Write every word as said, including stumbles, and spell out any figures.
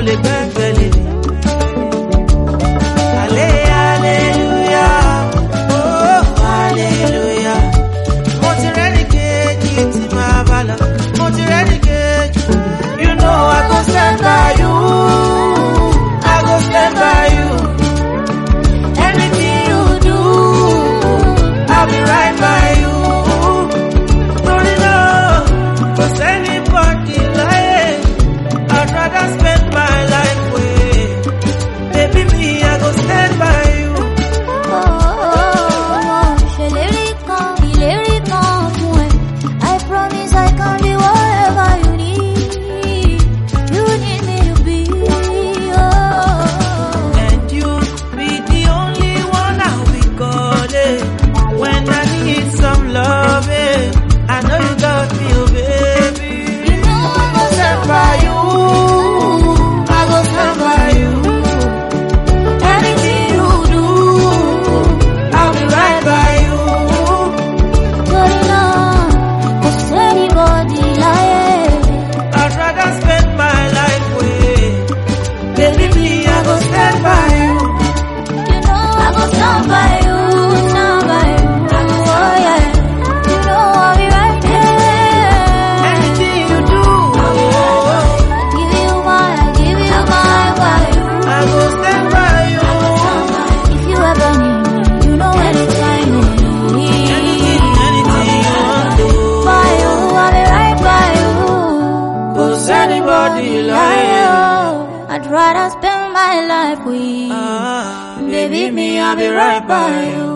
lè gbẹ́kẹ̀lé. Hallelujah, oh hallelujah. Mo ti rẹ́ni kejì tí máa bá lọ, mo ti rẹ́ni kejì. You know I go stand by you, I go stand by you. Anything you do, I'll be right by you. Don't you know, 'cause anybody lying, I'd rather spend my life with. Baby, me, I go stand by you. Oh, oh, oh, ṣèlérí kan, ìlérí kan fún ẹ. I promise I can be whatever you need. You need me to be. Oh. And you be the only one I'll be calling when I need some loving. I know you got me, oh baby. You know I go stand by you. I go stand by you. Anything you do, I'll be right by you. Don't you know, 'cause anybody lying. I'd rather spend my life with. Baby, me, I go stand by you. You know I go stand by you, stand by you. Oh yeah, you know I'll be right there. Anything you do, Give you my, give you my wife. I go stand by you. If you ever need me, you know anytime you need. Anything, anything you want to. By you, I'll be right by you. 'Cause anybody By lying. you, I'd rather spend my life with. Ah, Baby, me, I'll be right by you.